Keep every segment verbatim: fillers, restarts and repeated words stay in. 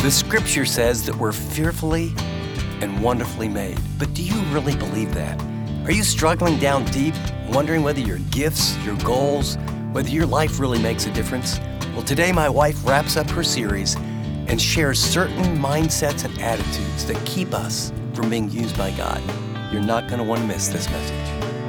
The scripture says that we're fearfully and wonderfully made. But do you really believe that? Are you struggling down deep, wondering whether your gifts, your goals, whether your life really makes a difference? Well, today my wife wraps up her series and shares certain mindsets and attitudes that keep us from being used by God. You're not going to want to miss this message.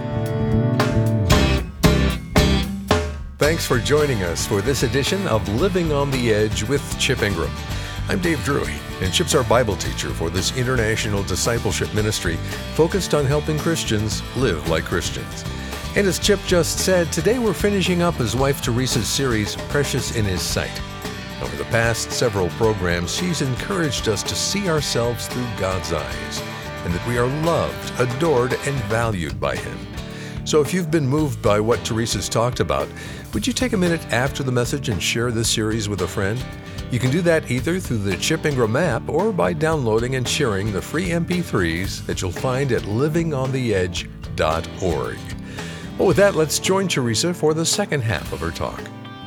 Thanks for joining us for this edition of Living on the Edge with Chip Ingram. I'm Dave Drury, and Chip's our Bible teacher for this international discipleship ministry focused on helping Christians live like Christians. And as Chip just said, today we're finishing up his wife Teresa's series, Precious in His Sight. Over the past several programs, she's encouraged us to see ourselves through God's eyes, and that we are loved, adored, and valued by Him. So if you've been moved by what Teresa's talked about, would you take a minute after the message and share this series with a friend? You can do that either through the Chip Ingram app or by downloading and sharing the free M P threes that you'll find at living on the edge dot org. Well, with that, let's join Teresa for the second half of her talk.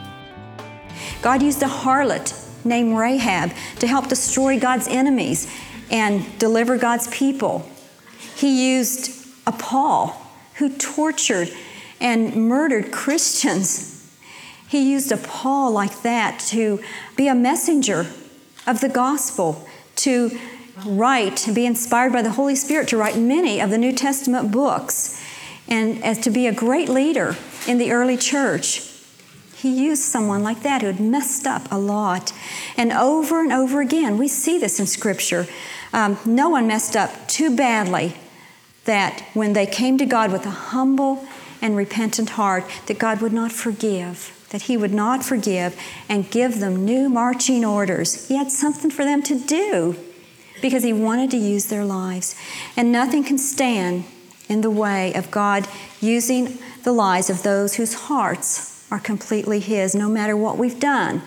God used a harlot named Rahab to help destroy God's enemies and deliver God's people. He used a Paul who tortured and murdered Christians. He used a Paul like that to be a messenger of the gospel, to write and be inspired by the Holy Spirit to write many of the New Testament books, and as to be a great leader in the early church. He used someone like that who had messed up a lot. And over and over again, we see this in Scripture. Um, no one messed up too badly that when they came to God with a humble and repentant heart, that God would not forgive, that He would not forgive and give them new marching orders. He had something for them to do because He wanted to use their lives. And nothing can stand in the way of God using the lives of those whose hearts are completely His, no matter what we've done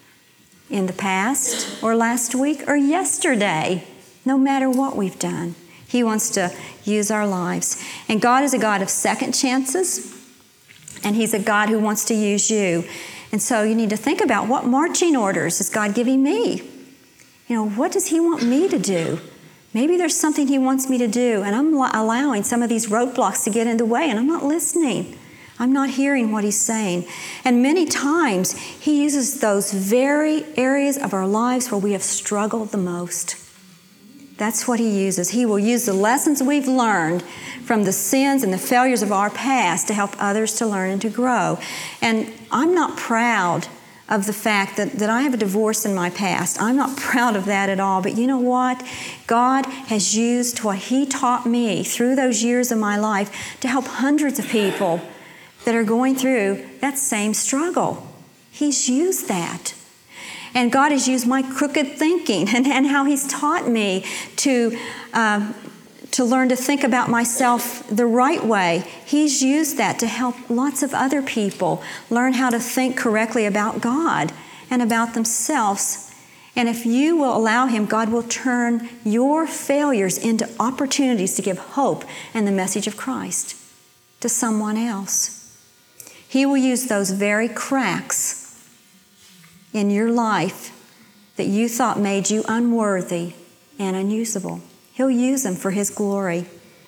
in the past or last week or yesterday, no matter what we've done. He wants to use our lives. And God is a God of second chances, and He's a God who wants to use you. And so you need to think about, what marching orders is God giving me? You know, what does He want me to do? Maybe there's something He wants me to do, and I'm allowing some of these roadblocks to get in the way, and I'm not listening. I'm not hearing what He's saying. And many times, He uses those very areas of our lives where we have struggled the most. That's what He uses. He will use the lessons we've learned from the sins and the failures of our past to help others to learn and to grow. And I'm not proud of the fact that, that I have a divorce in my past. I'm not proud of that at all. But you know what? God has used what He taught me through those years of my life to help hundreds of people that are going through that same struggle. He's used that. And God has used my crooked thinking and, and how He's taught me to, uh, to learn to think about myself the right way. He's used that to help lots of other people learn how to think correctly about God and about themselves. And if you will allow Him, God will turn your failures into opportunities to give hope and the message of Christ to someone else. He will use those very cracks in your life that you thought made you unworthy and unusable. He'll use them for His glory.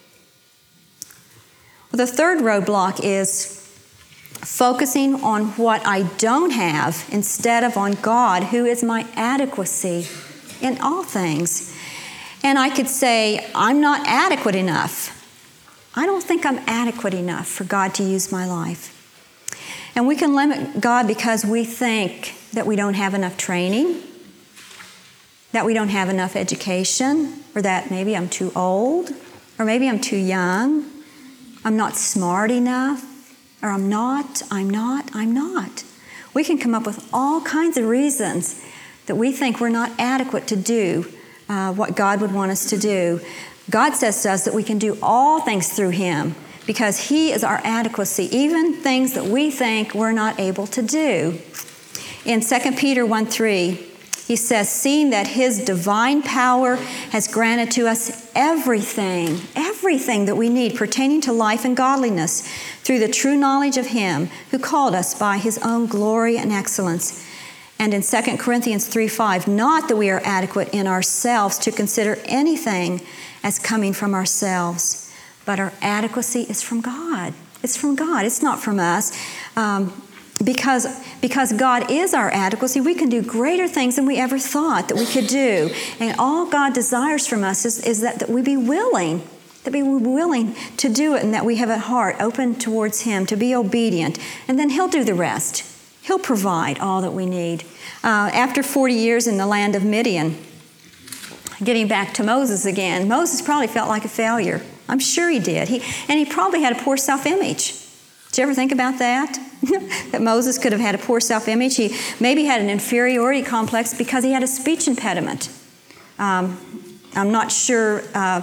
Well, the third roadblock is focusing on what I don't have instead of on God, who is my adequacy in all things. And I could say, I'm not adequate enough. I don't think I'm adequate enough for God to use my life. And we can limit God because we think that we don't have enough training, that we don't have enough education, or that maybe I'm too old, or maybe I'm too young, I'm not smart enough, or I'm not, I'm not, I'm not. We can come up with all kinds of reasons that we think we're not adequate to do uh, what God would want us to do. God says to us that we can do all things through Him, because He is our adequacy, even things that we think we're not able to do. In Second Peter one three, he says, seeing that His divine power has granted to us everything, everything that we need pertaining to life and godliness through the true knowledge of Him who called us by His own glory and excellence. And in Second Corinthians three five, not that we are adequate in ourselves to consider anything as coming from ourselves, but our adequacy is from God. It's from God. It's not from us. Um, because, because God is our adequacy, we can do greater things than we ever thought that we could do. And all God desires from us is, is that, that we be willing, that we be willing to do it, and that we have a heart open towards Him, to be obedient. And then He'll do the rest. He'll provide all that we need. Uh, after forty years in the land of Midian, getting back to Moses again, Moses probably felt like a failure. I'm sure he did. He, and he probably had a poor self-image. Did you ever think about that? That Moses could have had a poor self-image. He maybe had an inferiority complex because he had a speech impediment. Um, I'm not sure, uh,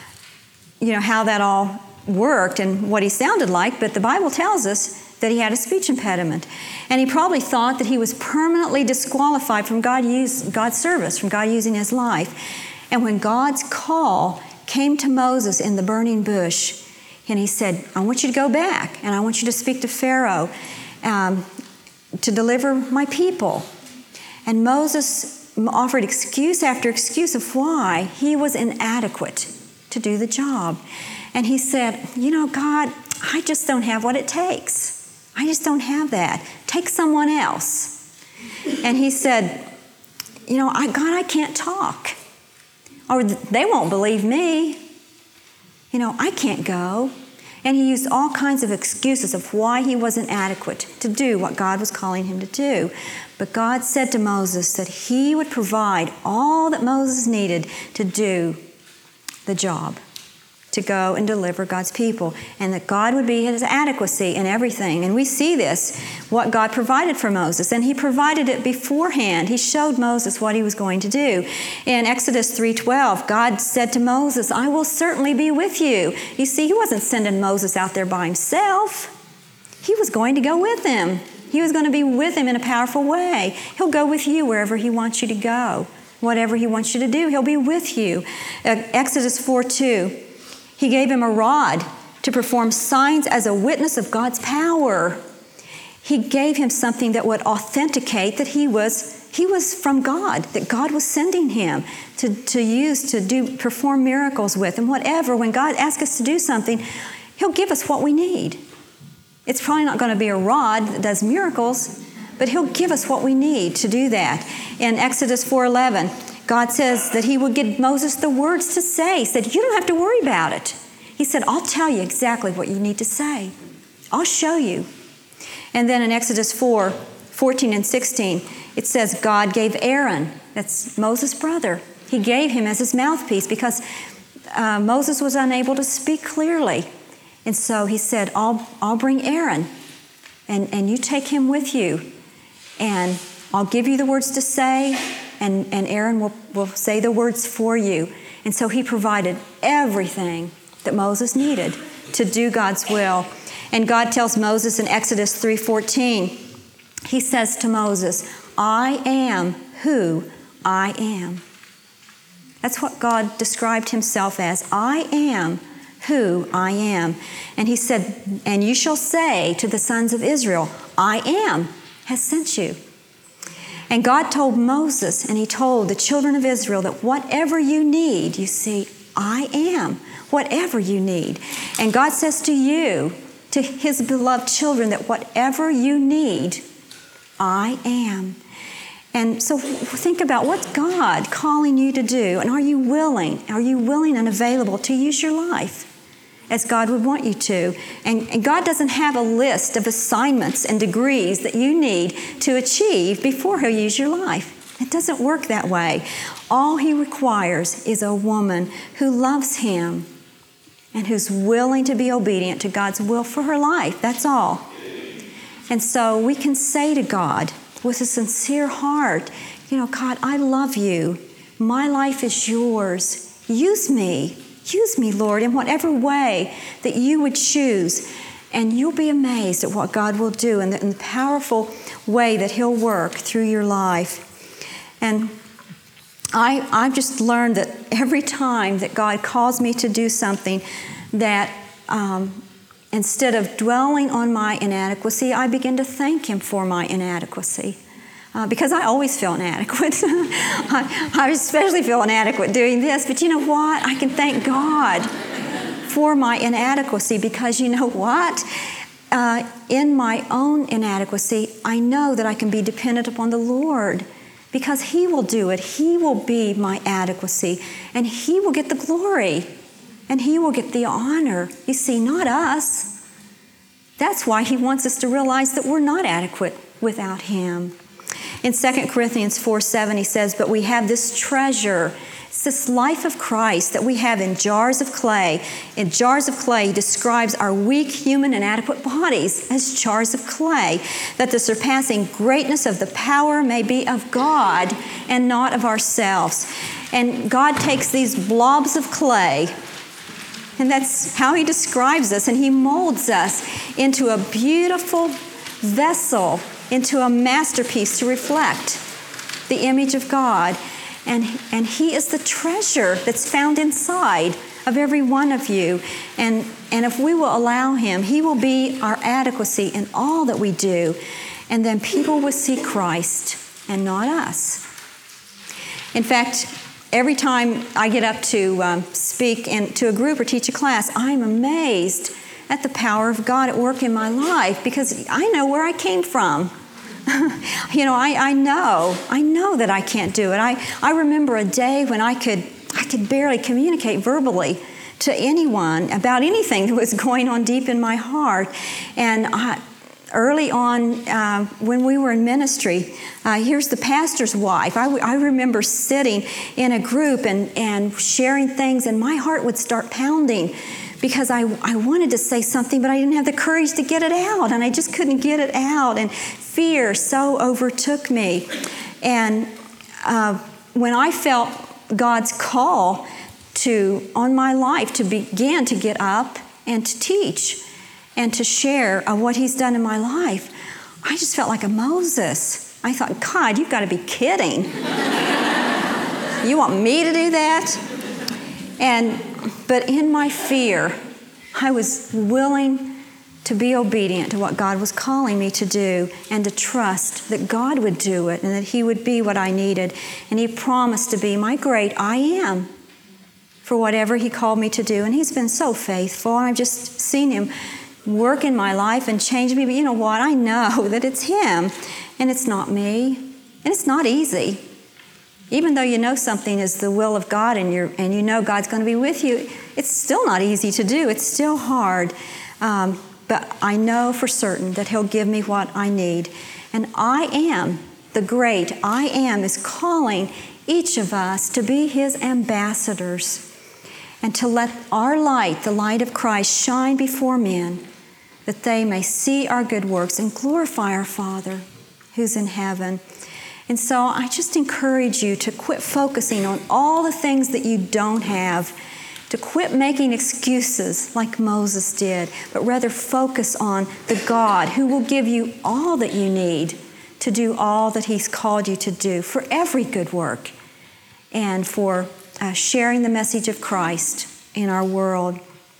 you know, how that all worked and what he sounded like, but the Bible tells us that he had a speech impediment. And he probably thought that he was permanently disqualified from God use, God's service, from God using his life. And when God's call came to Moses in the burning bush, and he said, I want you to go back, and I want you to speak to Pharaoh um, to deliver my people. And Moses offered excuse after excuse of why he was inadequate to do the job. And he said, you know, God, I just don't have what it takes. I just don't have that. Take someone else. And he said, you know, I, God, I can't talk. Or they won't believe me. You know, I can't go. And he used all kinds of excuses of why he wasn't adequate to do what God was calling him to do. But God said to Moses that he would provide all that Moses needed to do the job, to go and deliver God's people, and that God would be his adequacy in everything. And we see this, what God provided for Moses, and he provided it beforehand. He showed Moses what he was going to do. In Exodus three twelve, God said to Moses, I will certainly be with you. You see, he wasn't sending Moses out there by himself. He was going to go with him. He was going to be with him in a powerful way. He'll go with you wherever he wants you to go. Whatever he wants you to do, he'll be with you. Uh, Exodus four two, he gave him a rod to perform signs as a witness of God's power. He gave him something that would authenticate that he was, he was from God, that God was sending him to, to use to do perform miracles with. And whatever, when God asks us to do something, he'll give us what we need. It's probably not going to be a rod that does miracles, but he'll give us what we need to do that. In Exodus four eleven, God says that he would give Moses the words to say. He said, you don't have to worry about it. He said, I'll tell you exactly what you need to say. I'll show you. And then in Exodus four fourteen and sixteen, it says God gave Aaron, that's Moses' brother, he gave him as his mouthpiece because uh, Moses was unable to speak clearly. And so he said, I'll, I'll bring Aaron, and, and you take him with you, and I'll give you the words to say, and, and Aaron will, will say the words for you. And so he provided everything that Moses needed to do God's will. And God tells Moses in Exodus three fourteen, he says to Moses, I am who I am. That's what God described himself as. I am who I am. And he said, and you shall say to the sons of Israel, I am has sent you. And God told Moses, and he told the children of Israel that whatever you need, you see, I am, whatever you need. And God says to you, to his beloved children, that whatever you need, I am. And so think about, what's God calling you to do? And are you willing? Are you willing and available to use your life as God would want you to? And, and God doesn't have a list of assignments and degrees that you need to achieve before he'll use your life. It doesn't work that way. All he requires is a woman who loves him and who's willing to be obedient to God's will for her life. That's all. And so we can say to God with a sincere heart, you know, God, I love you. My life is yours. Use me. Use me, Lord, in whatever way that you would choose. And you'll be amazed at what God will do and the, in the powerful way that he'll work through your life. And I, I've just learned that every time that God calls me to do something, that um, instead of dwelling on my inadequacy, I begin to thank him for my inadequacy. uh, because I always feel inadequate. I, I especially feel inadequate doing this, but you know what? I can thank God for my inadequacy, because you know what? Uh, in my own inadequacy, I know that I can be dependent upon the Lord, because He will do it. He will be my adequacy, and He will get the glory, and He will get the honor. You see, not us. That's why He wants us to realize that we're not adequate without Him. In Second Corinthians four seven, he says, "But we have this treasure," it's this life of Christ that we have in jars of clay. In jars of clay, he describes our weak, human, inadequate bodies as jars of clay, that the surpassing greatness of the power may be of God and not of ourselves. And God takes these blobs of clay, and that's how He describes us, and He molds us into a beautiful vessel, into a masterpiece to reflect the image of God. And, and He is the treasure that's found inside of every one of you. And, and if we will allow Him, He will be our adequacy in all that we do. And then people will see Christ and not us. In fact, every time I get up to um, speak in, to a group or teach a class, I'm amazed at the power of God at work in my life, because I know where I came from. You know, I, I know, I know that I can't do it. I, I remember a day when I could, I could barely communicate verbally to anyone about anything that was going on deep in my heart. And I, early on, uh, when we were in ministry, uh, here's the pastor's wife. I, I remember sitting in a group and, and sharing things, and my heart would start pounding, because I, I wanted to say something, but I didn't have the courage to get it out, and I just couldn't get it out, and fear so overtook me. And uh, when I felt God's call to on my life to begin to get up and to teach and to share uh, what He's done in my life, I just felt like a Moses. I thought, God, you've got to be kidding. You want me to do that? And but in my fear, I was willing to be obedient to what God was calling me to do, and to trust that God would do it and that He would be what I needed. And He promised to be my great I am for whatever He called me to do. And He's been so faithful. I've just seen Him work in my life and change me. But you know what? I know that it's Him and it's not me. And it's not easy. Even though you know something is the will of God, and you're and you know God's going to be with you, it's still not easy to do. It's still hard. Um, but I know for certain that He'll give me what I need. And I am, the great I am, is calling each of us to be His ambassadors and to let our light, the light of Christ, shine before men, that they may see our good works and glorify our Father who's in heaven. And so I just encourage you to quit focusing on all the things that you don't have, to quit making excuses like Moses did, but rather focus on the God who will give you all that you need to do all that He's called you to do for every good work, and for uh, sharing the message of Christ in our world.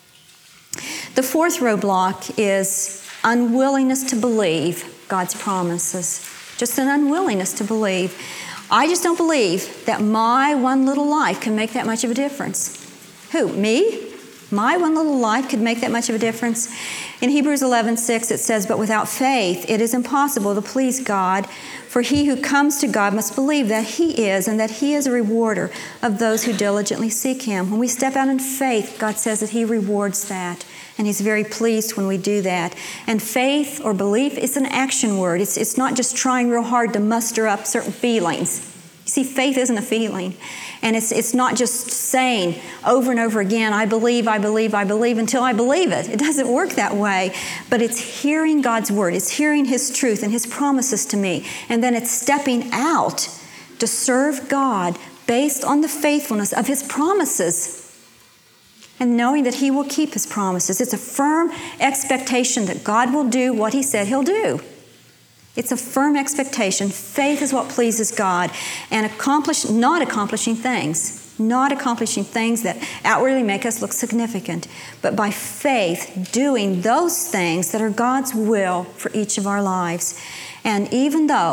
The fourth roadblock is unwillingness to believe God's promises. Just an unwillingness to believe. I just don't believe that my one little life can make that much of a difference. Who? Me? My one little life could make that much of a difference? In Hebrews eleven six it says, "But without faith it is impossible to please God, for he who comes to God must believe that He is, and that He is a rewarder of those who diligently seek Him." When we step out in faith, God says that He rewards that. And He's very pleased when we do that. And faith or belief is an action word. It's, it's not just trying real hard to muster up certain feelings. You see, faith isn't a feeling. And it's, it's not just saying over and over again, I believe, I believe, I believe, until I believe it. It doesn't work that way. But it's hearing God's word. It's hearing His truth and His promises to me. And then it's stepping out to serve God based on the faithfulness of His promises, and knowing that He will keep His promises. It's a firm expectation that God will do what He said He'll do. It's a firm expectation. Faith is what pleases God. And accomplish, not accomplishing things, not accomplishing things that outwardly make us look significant, but by faith doing those things that are God's will for each of our lives. And even though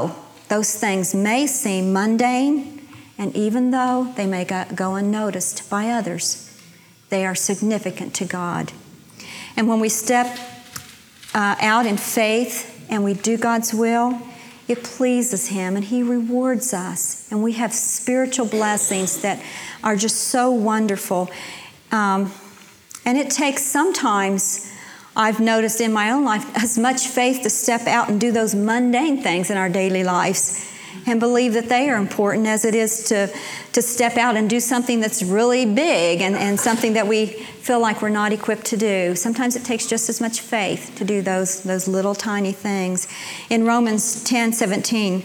those things may seem mundane, and even though they may go unnoticed by others, they are significant to God. And when we step uh, out in faith and we do God's will, it pleases Him and He rewards us. And we have spiritual blessings that are just so wonderful. Um, and it takes sometimes, I've noticed in my own life, as much faith to step out and do those mundane things in our daily lives and believe that they are important as it is to, to step out and do something that's really big and, and something that we feel like we're not equipped to do. Sometimes it takes just as much faith to do those, those little tiny things. In Romans ten seventeen,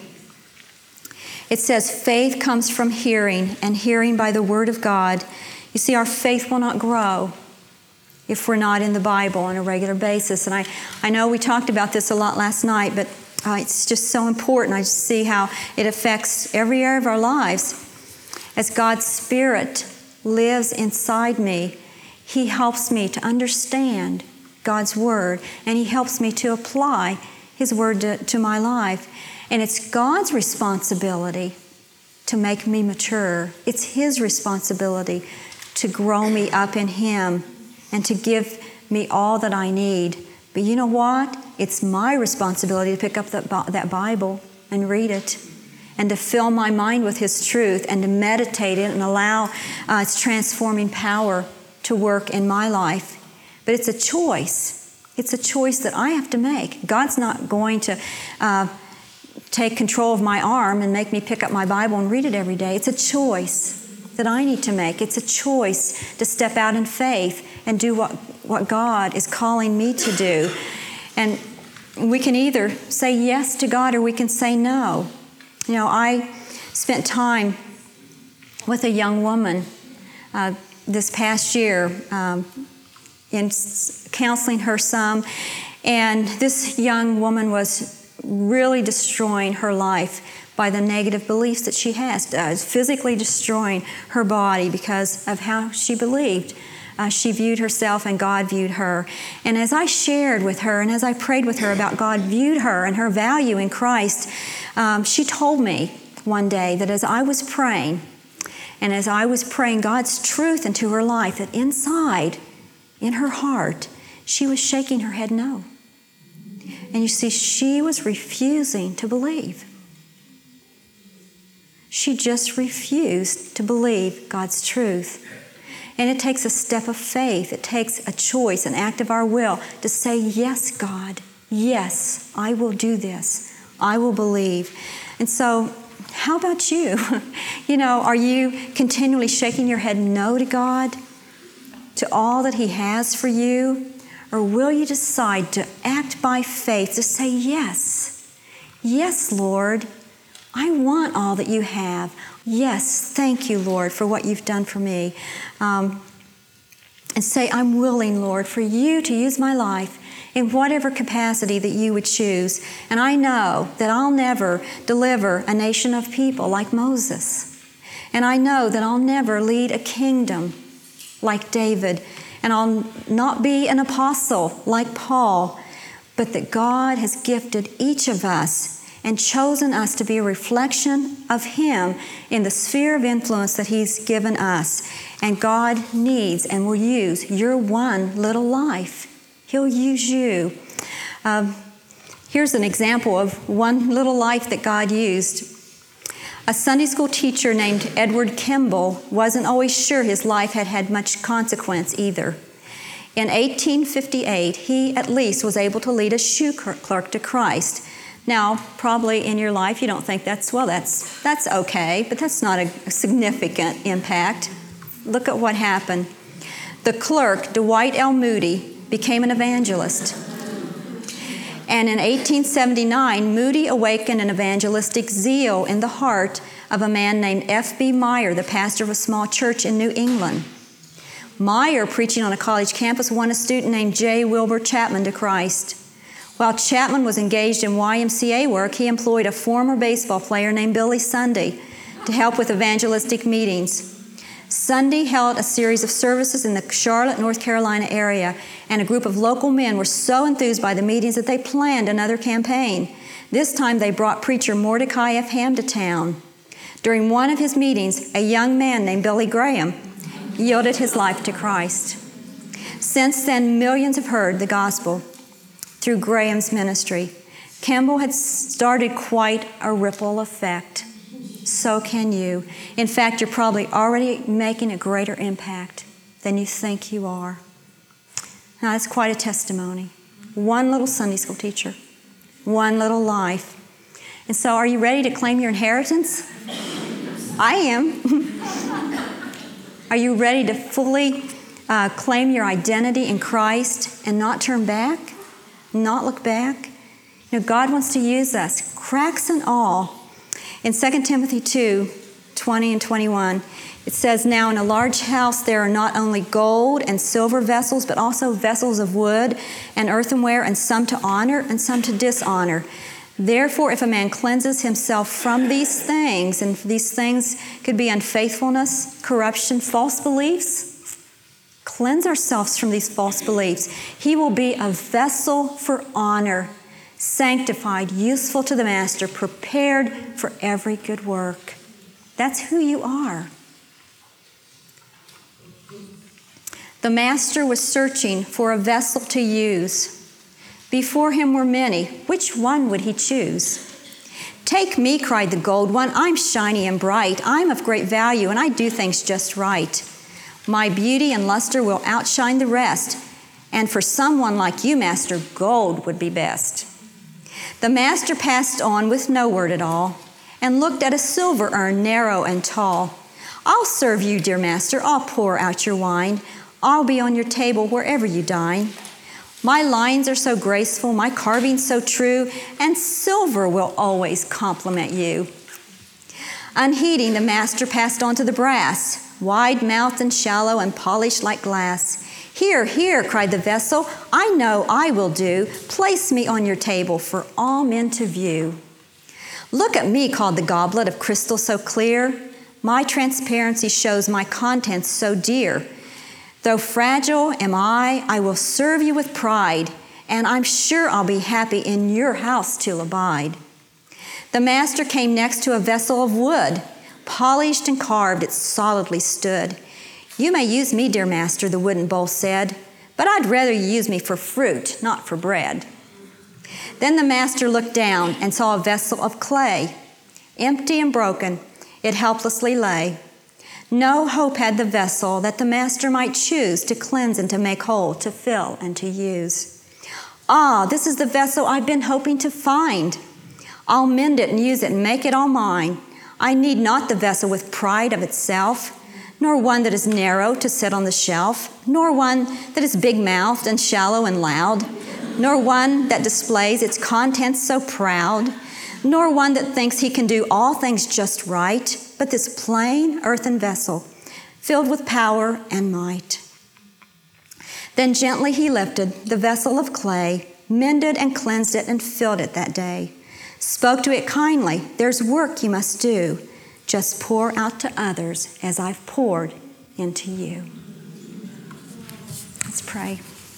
it says, faith comes from hearing, and hearing by the Word of God. You see, our faith will not grow if we're not in the Bible on a regular basis. And I, I know we talked about this a lot last night, but uh, it's just so important. I just see how it affects every area of our lives. As God's Spirit lives inside me, He helps me to understand God's Word, and He helps me to apply His Word to, to my life. And it's God's responsibility to make me mature. It's His responsibility to grow me up in Him and to give me all that I need. But you know what? It's my responsibility to pick up that, that Bible and read it and to fill my mind with His truth and to meditate it and allow uh, its transforming power to work in my life. But it's a choice. It's a choice that I have to make. God's not going to uh, take control of my arm and make me pick up my Bible and read it every day. It's a choice that I need to make. It's a choice to step out in faith and do what, what God is calling me to do. And we can either say yes to God or we can say no. You know, I spent time with a young woman uh, this past year um, in counseling her some, and this young woman was really destroying her life by the negative beliefs that she has, uh, physically destroying her body because of how she believed. Uh, she viewed herself and God viewed her. And as I shared with her and as I prayed with her about God viewed her and her value in Christ, um, she told me one day that as I was praying, and as I was praying God's truth into her life, that inside, in her heart, she was shaking her head no. And you see, she was refusing to believe. She just refused to believe God's truth. And it takes a step of faith. It takes a choice, an act of our will to say, yes, God, yes, I will do this. I will believe. And so, how about you? You know, are you continually shaking your head no to God, to all that He has for you? Or will you decide to act by faith, to say, yes, yes, Lord, I want all that you have. Yes, thank you, Lord, for what you've done for me. Um, and say, I'm willing, Lord, for you to use my life in whatever capacity that you would choose. And I know that I'll never deliver a nation of people like Moses. And I know that I'll never lead a kingdom like David. And I'll not be an apostle like Paul, but that God has gifted each of us and chosen us to be a reflection of Him in the sphere of influence that He's given us. And God needs and will use your one little life. He'll use you. Um, here's an example of one little life that God used. A Sunday school teacher named Edward Kimball wasn't always sure his life had had much consequence either. In eighteen fifty-eight, he at least was able to lead a shoe clerk to Christ. Now, probably in your life you don't think that's, well, that's that's okay, but that's not a significant impact. Look at what happened. The clerk, Dwight L. Moody, became an evangelist. And in eighteen seventy-nine, Moody awakened an evangelistic zeal in the heart of a man named F B Meyer, the pastor of a small church in New England. Meyer, preaching on a college campus, won a student named J. Wilbur Chapman to Christ. While Chapman was engaged in Y M C A work, he employed a former baseball player named Billy Sunday to help with evangelistic meetings. Sunday held a series of services in the Charlotte, North Carolina area, and a group of local men were so enthused by the meetings that they planned another campaign. This time they brought preacher Mordecai F. Ham to town. During one of his meetings, a young man named Billy Graham yielded his life to Christ. Since then, millions have heard the gospel through Graham's ministry. Campbell had started quite a ripple effect. So can you. In fact, you're probably already making a greater impact than you think you are. Now, that's quite a testimony. One little Sunday school teacher, one little life. And so, are you ready to claim your inheritance? I am. Are you ready to fully uh, claim your identity in Christ and not turn back, not look back? You know, God wants to use us, cracks and all. In Second Timothy two, twenty and twenty-one, it says, "Now in a large house there are not only gold and silver vessels, but also vessels of wood and earthenware, and some to honor and some to dishonor. Therefore, if a man cleanses himself from these things," and these things could be unfaithfulness, corruption, false beliefs, cleanse ourselves from these false beliefs, "he will be a vessel for honor, sanctified, useful to the master, prepared for every good work." That's who you are. The master was searching for a vessel to use. Before him were many. Which one would he choose? "Take me," cried the gold one. "I'm shiny and bright. I'm of great value, and I do things just right. My beauty and luster will outshine the rest. And for someone like you, master, gold would be best." The master passed on with no word at all, and looked at a silver urn, narrow and tall. "I'll serve you, dear master. I'll pour out your wine. I'll be on your table wherever you dine. My lines are so graceful, my carvings so true, and silver will always compliment you." Unheeding, the master passed on to the brass, wide-mouthed and shallow and polished like glass. "Here, here," cried the vessel, "I know I will do. Place me on your table for all men to view." "Look at me," called the goblet of crystal so clear. "My transparency shows my contents so dear. Though fragile am I, I will serve you with pride, and I'm sure I'll be happy in your house to abide." The master came next to a vessel of wood, polished and carved, it solidly stood. "You may use me, dear master," the wooden bowl said, "but I'd rather you use me for fruit, not for bread." Then the master looked down and saw a vessel of clay. Empty and broken, it helplessly lay. No hope had the vessel that the master might choose to cleanse and to make whole, to fill and to use. "Ah, this is the vessel I've been hoping to find. I'll mend it and use it and make it all mine. I need not the vessel with pride of itself, nor one that is narrow to sit on the shelf, nor one that is big-mouthed and shallow and loud, nor one that displays its contents so proud, nor one that thinks he can do all things just right, but this plain earthen vessel, filled with power and might." Then gently he lifted the vessel of clay, mended and cleansed it and filled it that day. Spoke to it kindly, "There's work you must do. Just pour out to others as I've poured into you." Let's pray.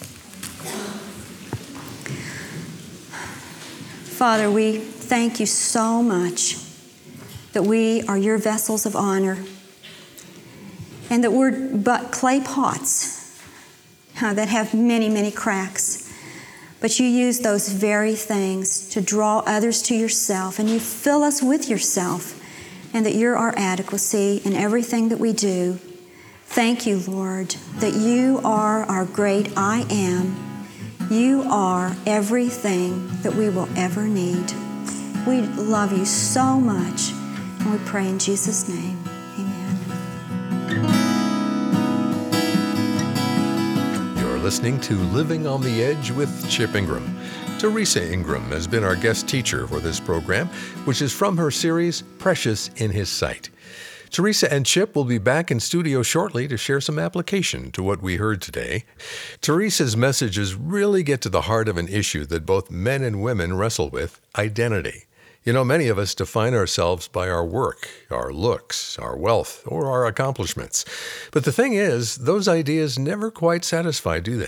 Father, we thank you so much that we are your vessels of honor and that we're but clay pots uh, that have many, many cracks. But you use those very things to draw others to yourself, and you fill us with yourself, and that you're our adequacy in everything that we do. Thank you, Lord, that you are our great I am. You are everything that we will ever need. We love you so much, and we pray in Jesus' name. Amen. You're listening to Living on the Edge with Chip Ingram. Teresa Ingram has been our guest teacher for this program, which is from her series, Precious in His Sight. Teresa and Chip will be back in studio shortly to share some application to what we heard today. Teresa's messages really get to the heart of an issue that both men and women wrestle with, identity. You know, many of us define ourselves by our work, our looks, our wealth, or our accomplishments. But the thing is, those ideas never quite satisfy, do they?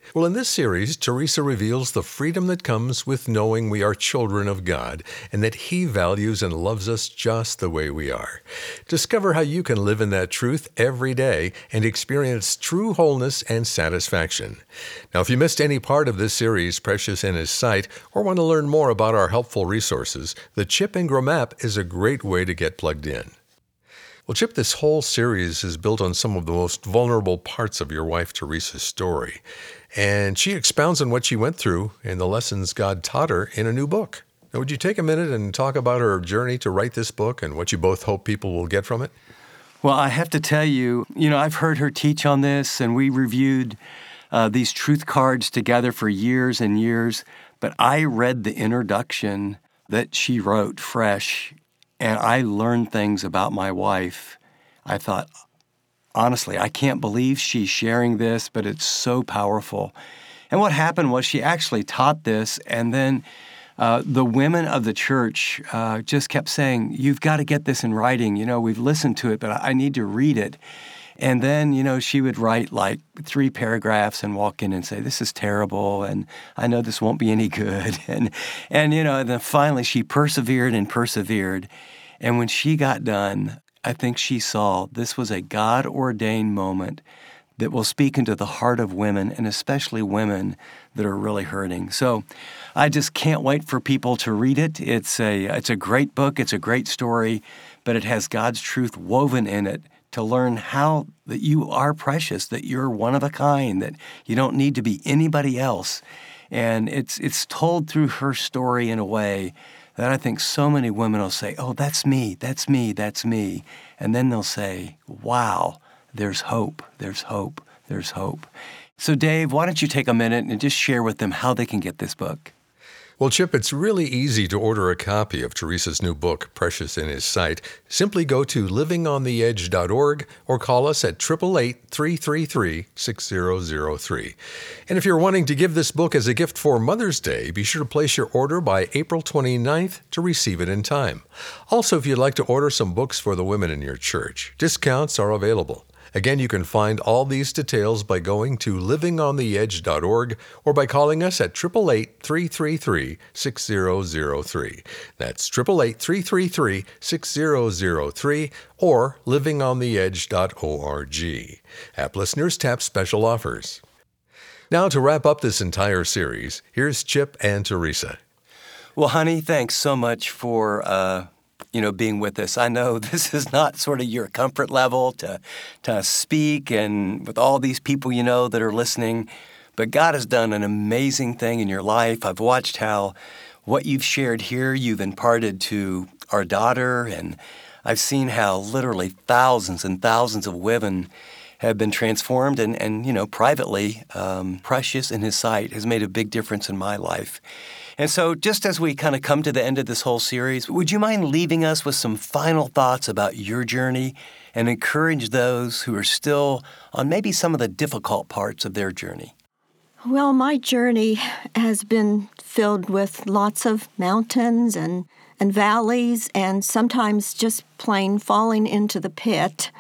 Well, in this series, Teresa reveals the freedom that comes with knowing we are children of God and that He values and loves us just the way we are. Discover how you can live in that truth every day and experience true wholeness and satisfaction. Now, if you missed any part of this series, Precious in His Sight, or want to learn more about our helpful resources, the Chip Ingram app is a great way to get plugged in. Well, Chip, this whole series is built on some of the most vulnerable parts of your wife Teresa's story. And she expounds on what she went through and the lessons God taught her in a new book. Now, would you take a minute and talk about her journey to write this book and what you both hope people will get from it? Well, I have to tell you, you know, I've heard her teach on this, and we reviewed uh, these truth cards together for years and years. But I read the introduction that she wrote fresh, and I learned things about my wife. I thought, honestly, I can't believe she's sharing this, but it's so powerful. And what happened was she actually taught this, and then uh, the women of the church uh, just kept saying, you've got to get this in writing. You know, we've listened to it, but I need to read it. And then, you know, she would write like three paragraphs and walk in and say, this is terrible, and I know this won't be any good. And, and you know, and then finally she persevered and persevered. And when she got done, I think she saw this was a God-ordained moment that will speak into the heart of women, and especially women that are really hurting. So I just can't wait for people to read it. It's a it's a great book. It's a great story, but it has God's truth woven in it to learn how that you are precious, that you're one of a kind, that you don't need to be anybody else. And it's it's told through her story in a way that I think so many women will say, oh, that's me, that's me, that's me. And then they'll say, wow, there's hope, there's hope, there's hope. So Dave, why don't you take a minute and just share with them how they can get this book? Well, Chip, it's really easy to order a copy of Teresa's new book, Precious in His Sight. Simply go to living on the edge dot org or call us at eight eight eight, three three three, six zero zero three. And if you're wanting to give this book as a gift for Mother's Day, be sure to place your order by April twenty-ninth to receive it in time. Also, if you'd like to order some books for the women in your church, discounts are available. Again, you can find all these details by going to living on the edge dot org or by calling us at eight eight eight, three three three, six zero zero three. That's eight eight eight, three three three, six zero zero three or living on the edge dot org. App listeners tap special offers. Now, to wrap up this entire series, here's Chip and Teresa. Well, honey, thanks so much for uh you know, being with us. I know this is not sort of your comfort level to to speak and with all these people you know that are listening, but God has done an amazing thing in your life. I've watched how what you've shared here, you've imparted to our daughter, and I've seen how literally thousands and thousands of women have been transformed, and, and you know, privately, um, Precious in His Sight has made a big difference in my life. And so just as we kind of come to the end of this whole series, would you mind leaving us with some final thoughts about your journey and encourage those who are still on maybe some of the difficult parts of their journey? Well, my journey has been filled with lots of mountains and, and valleys, and sometimes just plain falling into the pit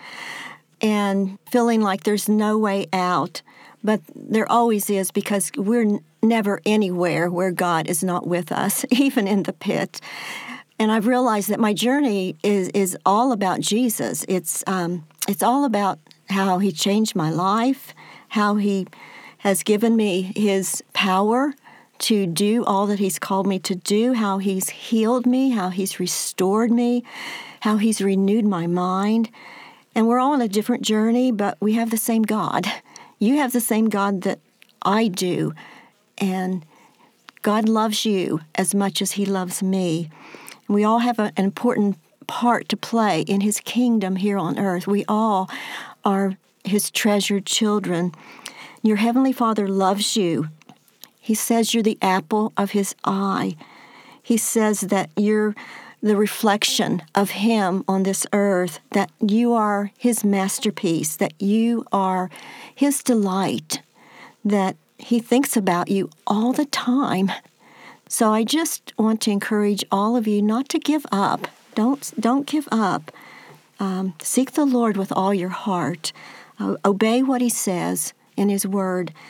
and feeling like there's no way out. But there always is, because we're never anywhere where God is not with us, even in the pit. And I've realized that my journey is is all about Jesus. It's um, it's all about how He changed my life, how He has given me His power to do all that He's called me to do, how He's healed me, how He's restored me, how He's renewed my mind. And we're all on a different journey, but we have the same God. You have the same God that I do, and God loves you as much as He loves me. We all have a, an important part to play in His kingdom here on earth. We all are His treasured children. Your Heavenly Father loves you. He says you're the apple of His eye. He says that you're the reflection of Him on this earth, that you are His masterpiece, that you are His delight, that He thinks about you all the time. So I just want to encourage all of you not to give up. Don't, don't give up. Um, seek the Lord with all your heart. Uh, obey what He says in His Word,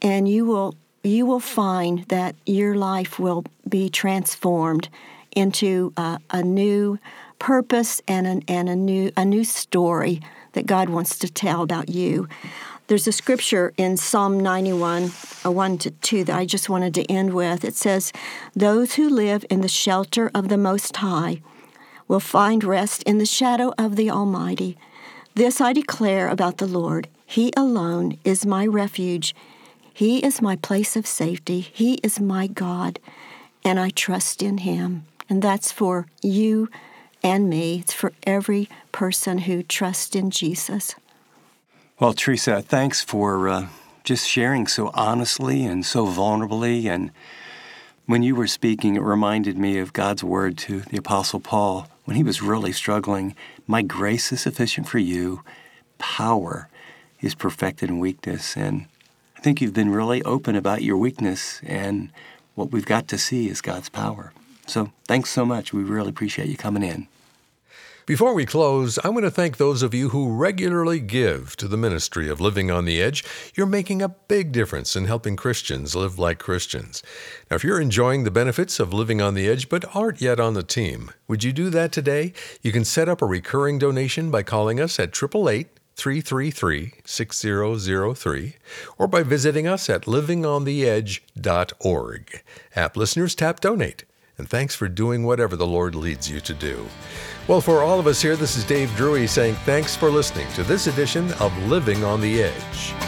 and you will you will find that your life will be transformed into a, a new purpose and a, and a new a new story that God wants to tell about you. There's a scripture in Psalm ninety-one, one to two, that I just wanted to end with. It says, "Those who live in the shelter of the Most High will find rest in the shadow of the Almighty. This I declare about the Lord. He alone is my refuge. He is my place of safety. He is my God, and I trust in Him." And that's for you and me. It's for every person who trusts in Jesus. Well, Teresa, thanks for uh, just sharing so honestly and so vulnerably. And when you were speaking, it reminded me of God's word to the Apostle Paul when he was really struggling. "My grace is sufficient for you. Power is perfected in weakness." And I think you've been really open about your weakness, and what we've got to see is God's power. So thanks so much. We really appreciate you coming in. Before we close, I want to thank those of you who regularly give to the ministry of Living on the Edge. You're making a big difference in helping Christians live like Christians. Now, if you're enjoying the benefits of Living on the Edge but aren't yet on the team, would you do that today? You can set up a recurring donation by calling us at eight eight eight, three three three, six zero zero three or by visiting us at living on the edge dot org. App listeners, tap Donate. And thanks for doing whatever the Lord leads you to do. Well, for all of us here, this is Dave Drury saying thanks for listening to this edition of Living on the Edge.